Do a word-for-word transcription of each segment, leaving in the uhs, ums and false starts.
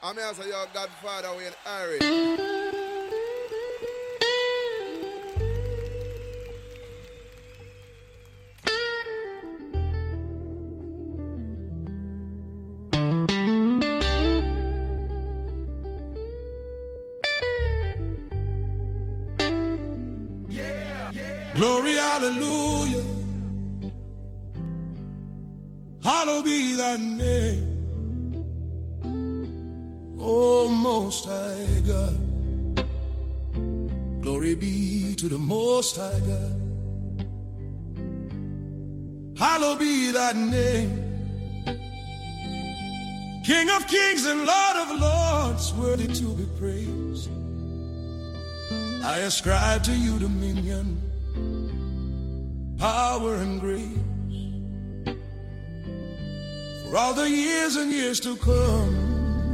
I'm here so your Godfather Wayne Irish. Glory, hallelujah. Hallowed be thy name. Oh, Most High God. Glory be to the Most High God. Hallowed be thy name. King of kings and Lord of lords, worthy to be praised. I ascribe to you dominion, power and grace, for all the years and years to come.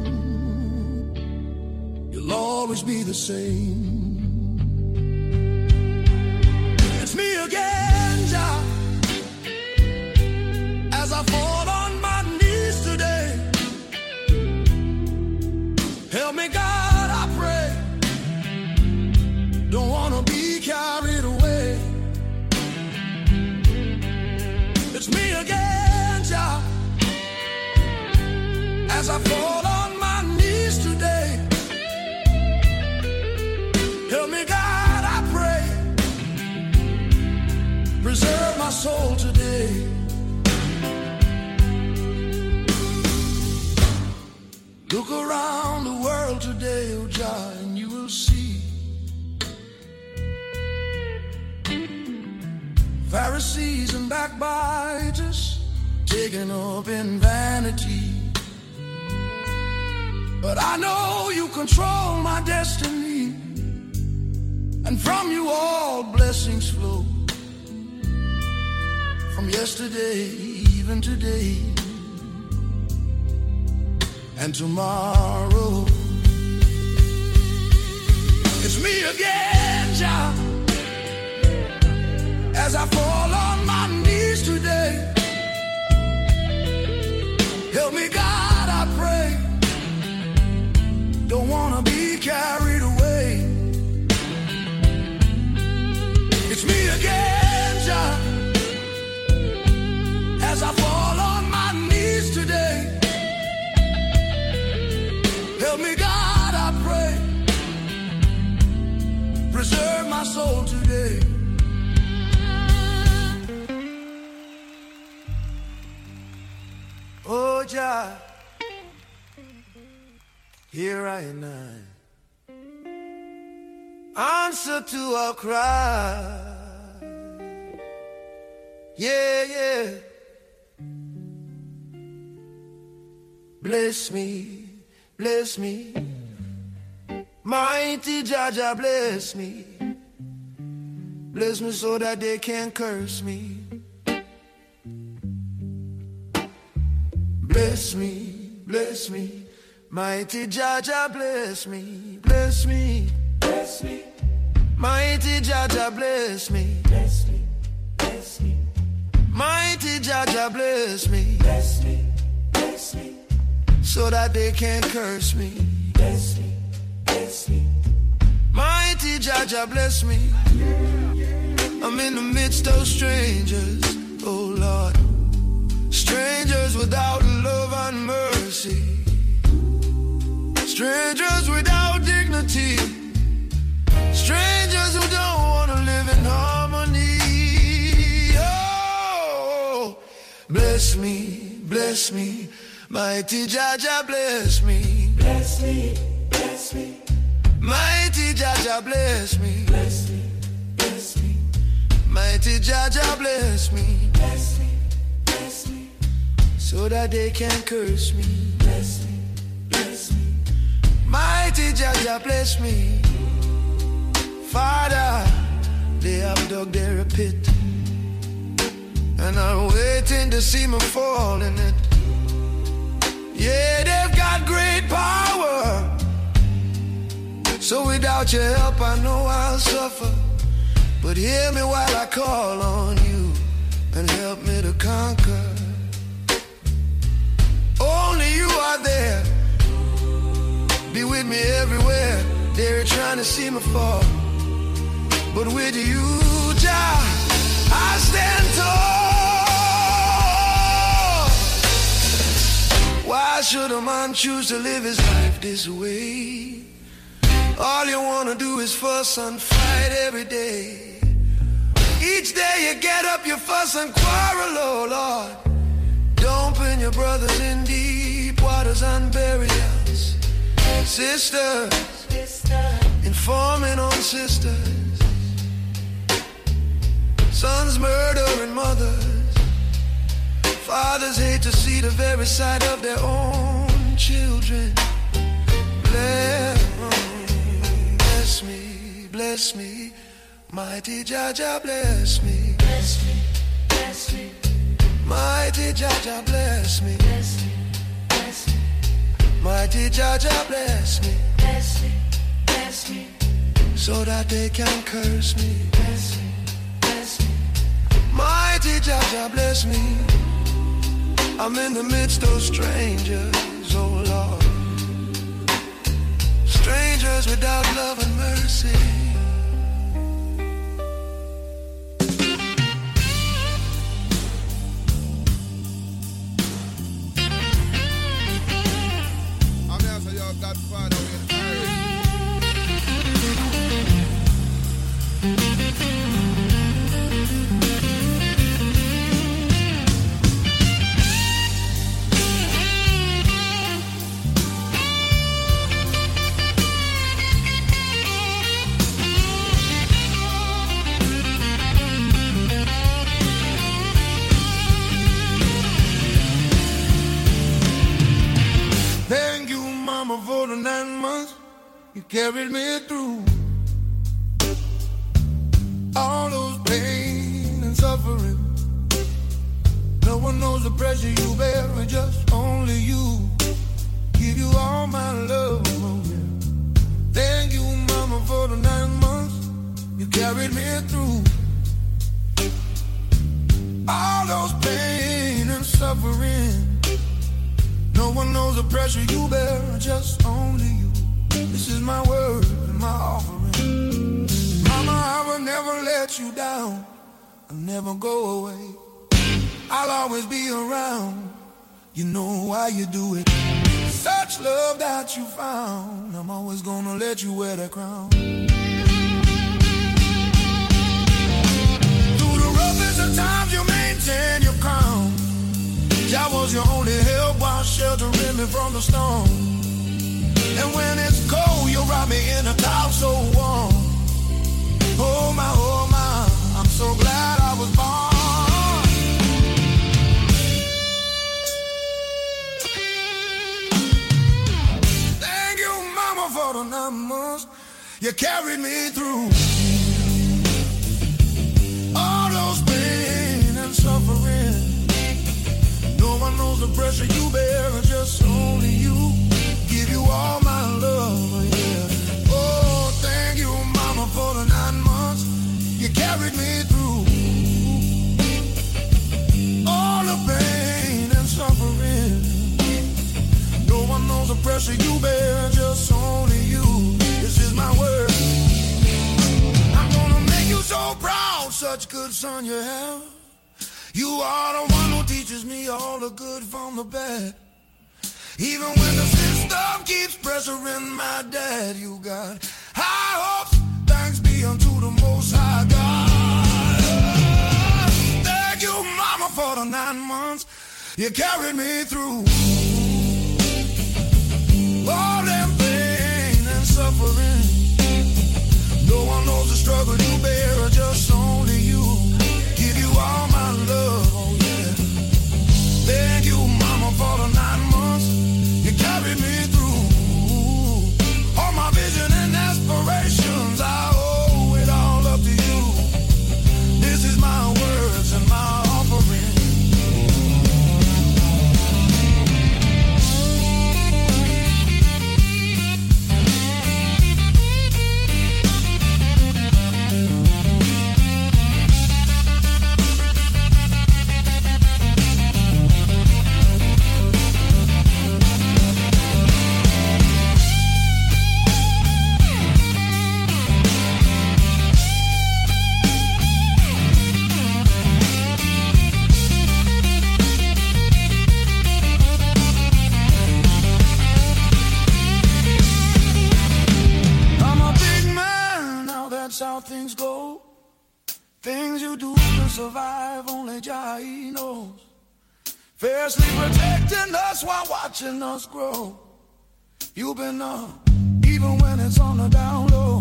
You'll always be the same. It's me again, Jah, as I fall on my knees today. Help me, God, I pray. Don't wanna be carried away. It's me again, Jah, as I fall on my knees today. Help me, God, I pray. Preserve my soul today. Look around the world today, oh Jah, and you will see Pharisees and backbiters taken up in vanity. But I know you control my destiny, and from you all blessings flow. From yesterday, even today, and tomorrow. It's me again, Jah, as I fall on my knees today. Help me, God, I pray. Don't wanna be carried away. It's me again, Jah, as I fall on my knees today. Help me, God, I pray. Preserve my soul today. Oh, Jah, here I am. Answer to our cry. Yeah, yeah. Bless me, bless me. Mighty Jah, Jah, bless me. Bless me so that they can't curse me. Bless me, bless me. Mighty Jah, Jah, bless me. Bless me, bless me. Mighty Jah, Jah, bless me. Bless me, bless me. Mighty Jah, Jah, bless me. Bless me, bless me. So that they can't curse me. Bless me, bless me. Mighty Jah, Jah, bless me. I'm in the midst of strangers, oh Lord. Strangers without love and mercy. Strangers without dignity. Strangers who don't want to live in harmony. Oh, bless me, bless me. Mighty Jah, Jah, bless me. Bless me, bless me. Mighty Jah, Jah, bless me. Bless me, bless me. Mighty Jah, Jah, bless me. Bless me, bless me. So that they can't curse me. Bless me, bless me. Mighty Jah, Jah, bless me. Father, they have dug their pit, and I'm waiting to see me fall in it. Yeah, they've got great power, so without your help I know I'll suffer. But hear me while I call on you, and help me to conquer. Only you are there be with me everywhere. They're trying to see me fall, but with you, Jah, I stand tall. Why should a man choose to live his life this way? All you wanna do is fuss and fight every day. Each day you get up, you fuss and quarrel, oh Lord. Dumping your brothers in deep waters and burials. Sisters, informing on sisters. Sons murdering mothers. Fathers hate to see the very sight of their own children. Bless, bless me, bless me. Mighty Jah Jah, bless me. Bless me, bless me. Mighty Jah Jah, bless me. Bless me, bless me. Mighty Jah Jah, bless me. Bless me, bless me. So that they can curse me. Bless me, bless me. Mighty Jah Jah, bless me. I'm in the midst of strangers, oh Lord. Strangers without love and mercy. Godfather will carry. Thank you, Mama, for the nine months you carried me through. All those pain and suffering. No one knows the pressure you bear, just only you. Give you all my love, oh yeah. Thank you, Mama, for the nine months you carried me through. All those pain and suffering. No one knows the pressure you bear, just only you. This is my word and my offering. Mama, I will never let you down. I'll never go away. I'll always be around. You know why you do it. Such love that you found. I'm always gonna let you wear that crown. Through the roughest of times you maintain your crown. Jah was your only help while sheltering me from the storm. And when it's cold, you wrap me in a towel so warm. Oh my, oh my, I'm so glad I was born. Thank you, Mama, for the nine months you carried me through. All those pain and suffering. No one knows the pressure you bear, just only you. Give you all my love, yeah. Oh, thank you, Mama, for the nine months you carried me through. All the pain and suffering. No one knows the pressure you bear, just only you. This is my word. I'm gonna make you so proud, such good son you have. You are the one who teaches me all the good from the bad. Even when the system keeps pressuring my dad, you got high hopes, thanks be unto the Most High God. Thank you, Mama, for the nine months you carried me through. All them pain and suffering. No one knows the struggle you bear, just only you. Give you all my love, oh yeah. Thank you, Mama, for the nine months you carried me through. All my vision and aspirations, I owe it all up to you. This is my words and my offering. how things go. Things you do to survive, only Jah knows. Fiercely protecting us while watching us grow. You've been up, even when it's on the down low.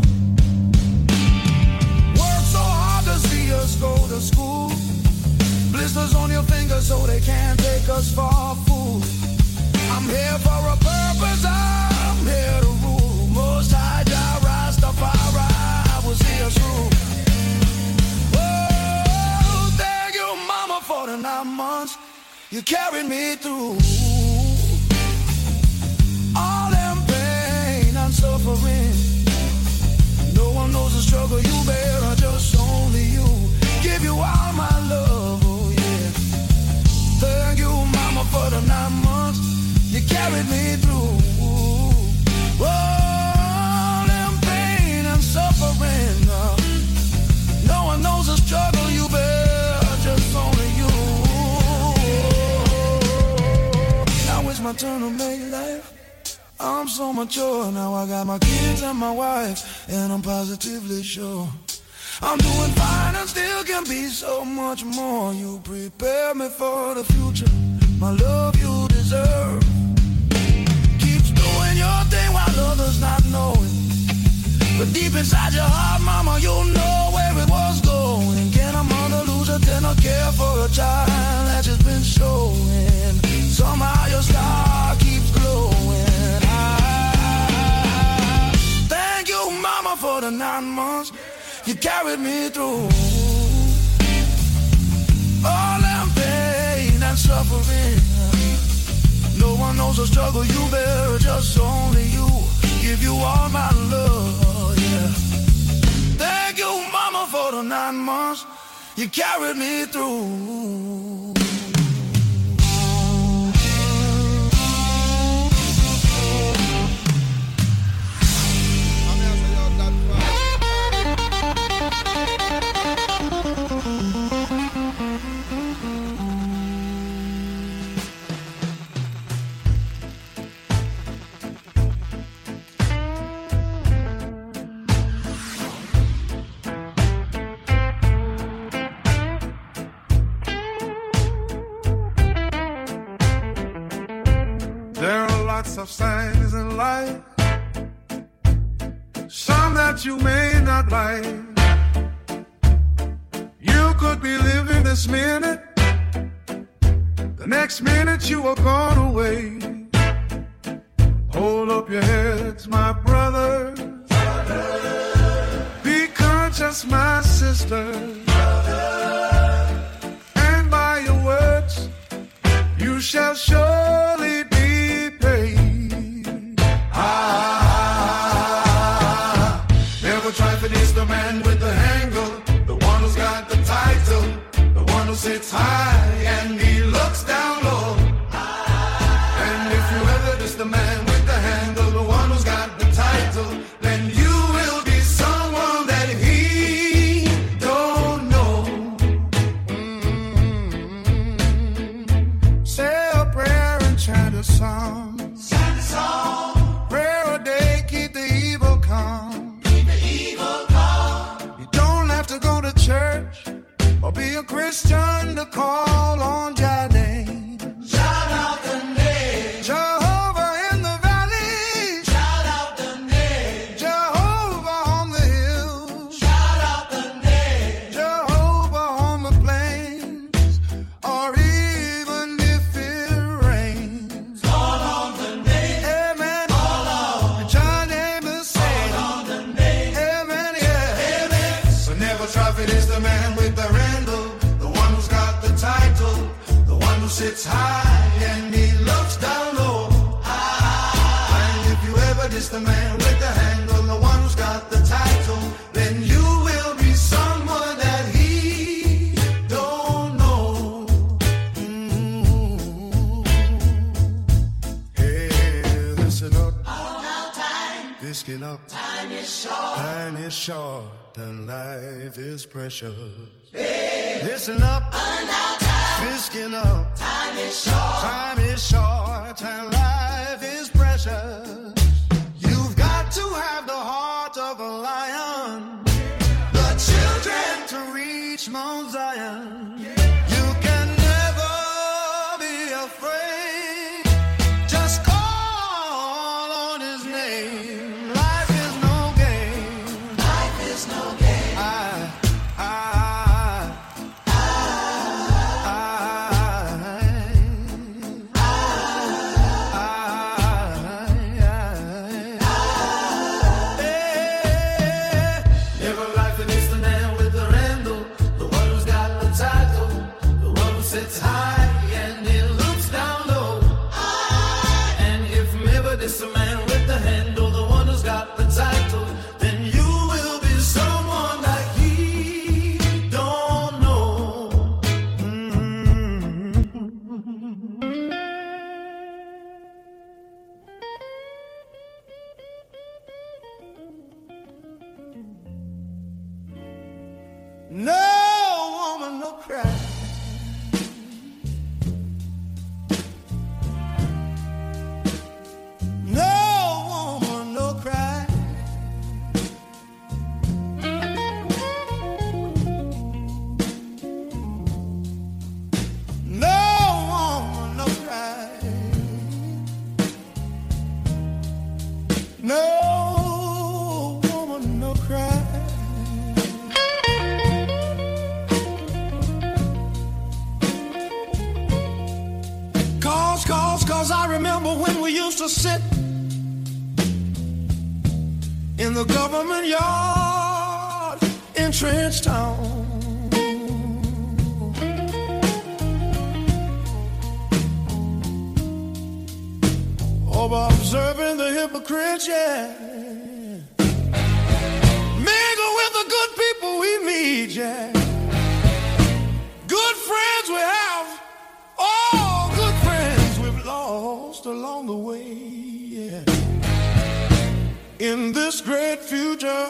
Work so hard to see us go to school. Blisters on your fingers so they can't take us for a fool. I'm here for a purpose, I'm here to rule. Most High Jah Rastafari, I will see us through. Oh, thank you, mama, for the nine months you carried me through. All them pain and suffering, no one knows the struggle you bear, just only you. Give you all my love, oh yeah. Thank you, mama, for the nine months you carried me through. All them pain and suffering, uh, no one knows the struggle you bear, just only you. Now it's my turn to make life. I'm so mature, now I got my kids and my wife, and I'm positively sure I'm doing fine and still can be so much more. You prepare me for the future, my love you deserve. Keeps doing your thing while others not knowing. But deep inside your heart, mama, you know where it was going. Can a mother lose a tender care for a child that's just been showing? Somehow your star keeps glowing. I thank you, mama, for the nine months you carried me through. All that pain and suffering, no one knows the struggle you bear, just only you. Give you all my love, yeah. Thank you, mama, for the nine months you carried me through. Of signs in life, some that you may not like. You could be living this minute, the next minute you are gone away. Hold up your heads, my brothers. Be conscious, my sisters. And by your words you shall surely be paid. Ah, never try for this, the man with the handle, the one who's got the title, the one who sits high and he looks down low. And if you ever diss the man with the handle, the one who's got the title, then you will be someone that he don't know. Mm-hmm. Say a prayer and chant a song. Or be a Christian to call on Jah name. Shout out the name. Jehovah in the valley. Shout out the name. Jehovah on the hill. Shout out the name. Jehovah on the plains. Or even if it rains. Call on the name. Amen. Call on. Jah name is saved. Call on the name. Amen. Yeah. Amen. So never try for this, the man with the sits high and he looks down low. Ah, and if you ever diss the man with the handle, the one who's got the title, then you will be someone that he don't know. Mm-hmm. Hey, listen up. All now time. Listen up. Time is short. Time is short and life is precious. Hey. Listen up. Risking up. Time is short. Time is short and life is precious. You've got to have the heart of a lion. game. Life is no game. Life is no game. I, I, I, I, I, never life beneath the man with the handle, the one who's got the title, the one who sits high and he looks down low. And if ever this a man with the handle, the one who's got the title, then you will be someone like he don't know. Mm-hmm. No woman, no cry. No woman, no cry. No woman, no cry. No woman, no cry. Cause, cause, cause I remember when we used to sit in the government yard in Trenchtown, over observing the hypocrites, yeah, mingle with the good people we meet, yeah, good friends we have, all good friends we've lost along the way, yeah. In this great future,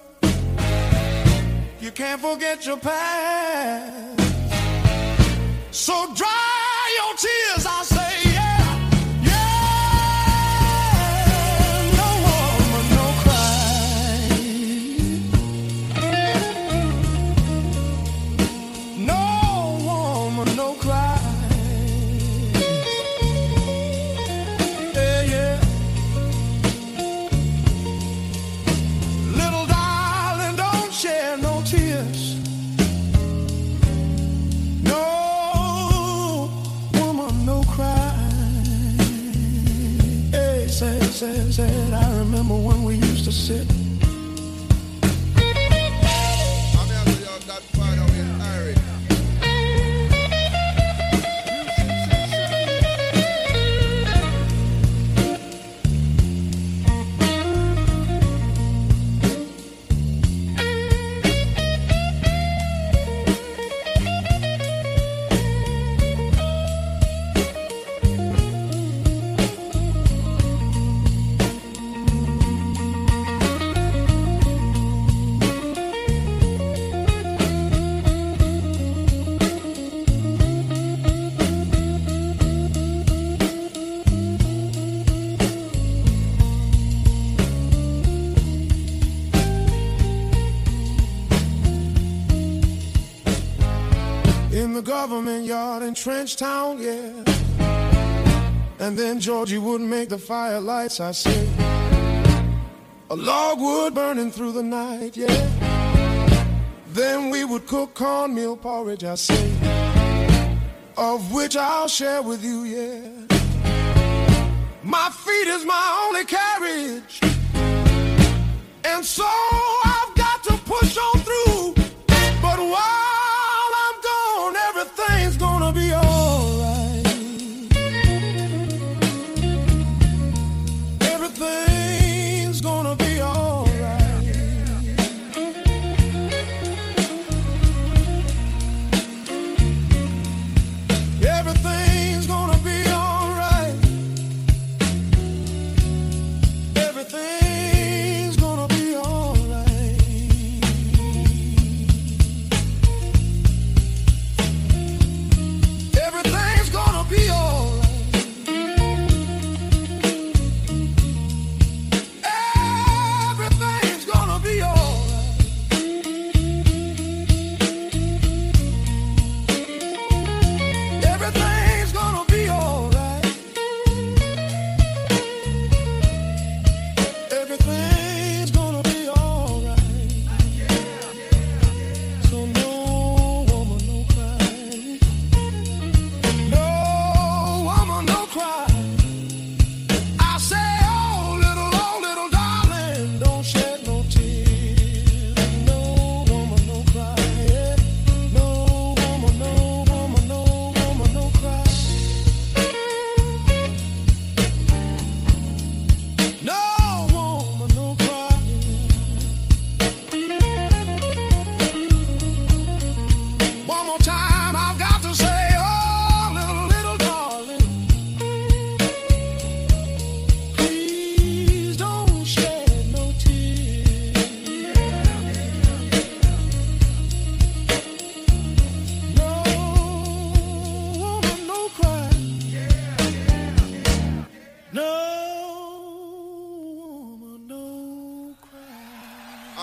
you can't forget your past. So dry your tears, I say, yeah, yeah. No woman, no cry. No woman, no cry. Yeah, yeah. Shed no tears. No woman, no cry. Hey, said, said, said, I remember when we used to sit. I'm here with your godfather with Eric. In the government yard in Trenchtown, yeah. And then Georgie wouldn't make the fire lights, I say. A logwood burning through the night, yeah. Then we would cook cornmeal porridge, I say, of which I'll share with you, yeah. My feet is my only carriage, and so I've got to push on through. But while I'm gone, everything's gonna be alright. Everything's gonna be alright. Everything's gonna be alright. Everything's gonna be alright.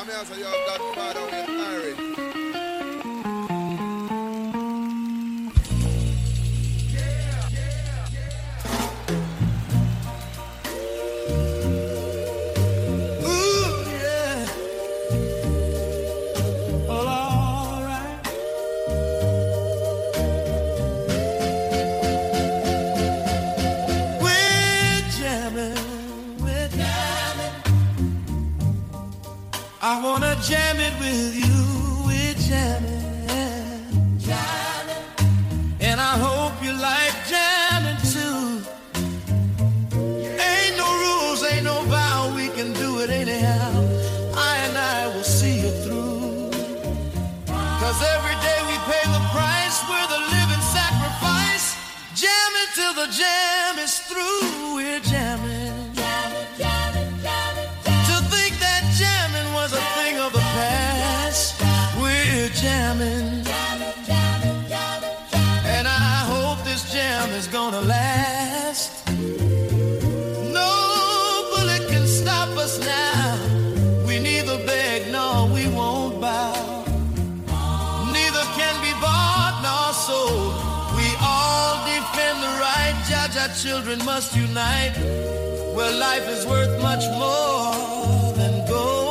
I'm here, so your godfather with Irish. I wanna jam it with you, we're jamming, jamming, and I hope you like jamming too. Ain't no rules, ain't no vow, we can do it anyhow. I and I will see you through. Cause every day we pay the price, we're the living sacrifice. Jamming till the jam is through, we're jamming. Of the past, we're jamming, jamming, jamming, jamming, jamming, and I hope this jam is gonna last. No bullet can stop us now. We neither beg nor we won't bow. Neither can be bought nor sold. We all defend the right. Jah-Jah children must unite. Well, life is worth much more than gold.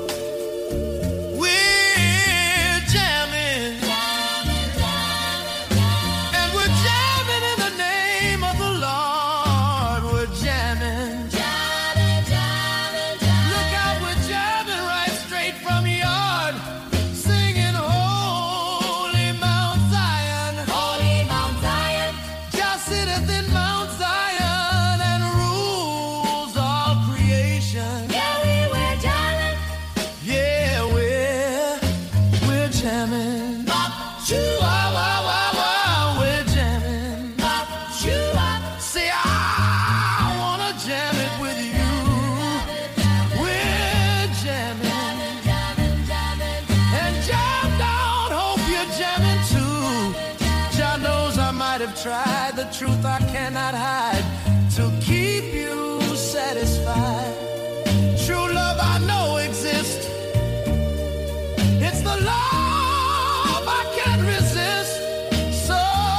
Tried the truth I cannot hide to keep you satisfied. True love I know exists. It's the love I can't resist. So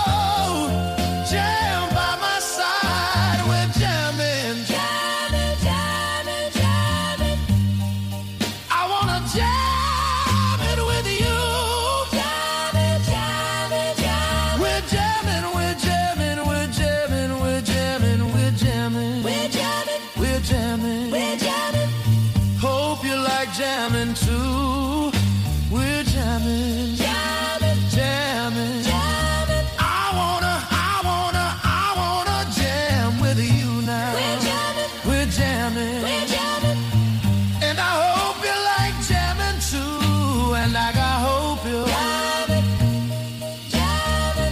jam by my side. We're jamming, jamming, jamming, jamming. I wanna jam it with you. Jamming, jamming, jamming. We're jamming. We're jamming, we're jamming, we're jamming, we're jamming, we're jamming. Hope you like jamming too. We're jamming, jamming, jamming, jamming. I wanna, I wanna, I wanna jam with you now. We're jamming, we're jamming, we're jamming. And I hope you like jamming too. And like I hope you jamming, jamming.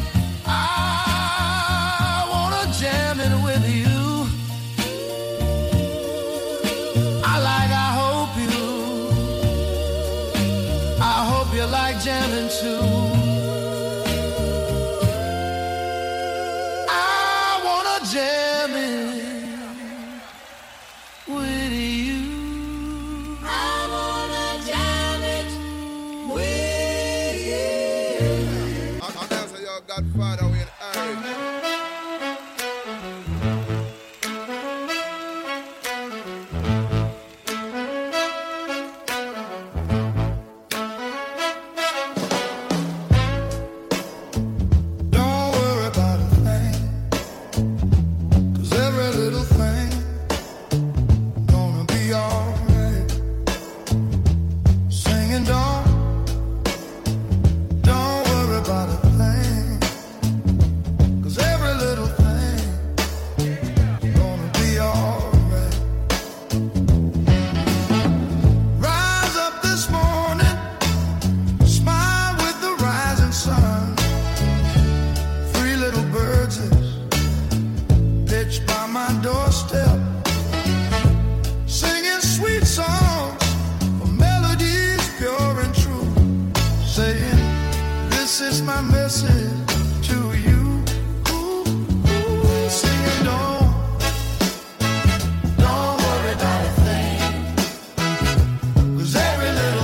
I wanna jamming with you. I like, I hope you, I hope you like jamming too. I wanna jamming with you. I wanna jam it with you. I'm here, so your godfather with Irish. Every little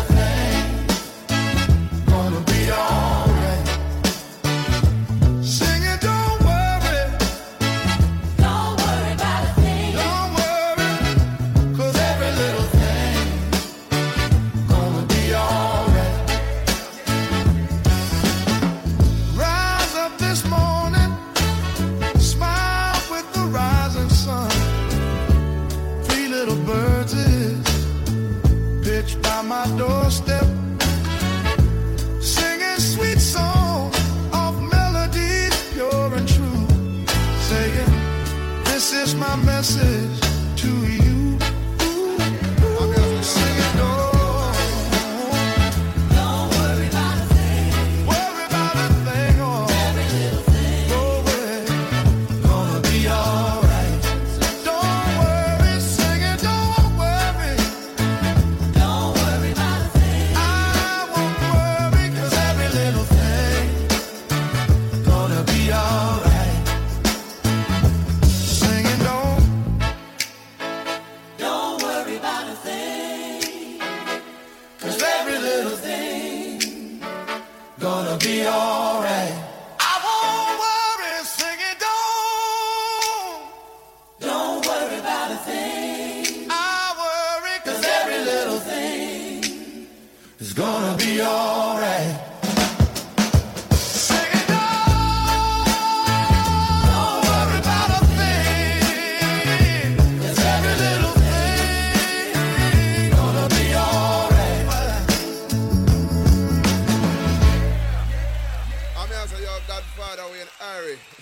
my doorstep, singing sweet songs of melodies pure and true, saying, this is my message to you. Singing, oh, Don't worry about a thing. worry about a thing, oh, Every little thing no way, gonna be alright. Don't worry, sing it, don't worry, Don't worry about a thing. I won't worry, 'cause every little thing gonna be alright. Singing, don't, Don't worry about a thing. 'cause every little thing gonna be alright. I won't worry, sing it, don't, Don't worry about a thing. I worry, 'cause every little thing is gonna be alright. Sing it, don't worry about a thing, 'cause every little thing gonna be alright. I'm here, so your Godfather, we in Harry.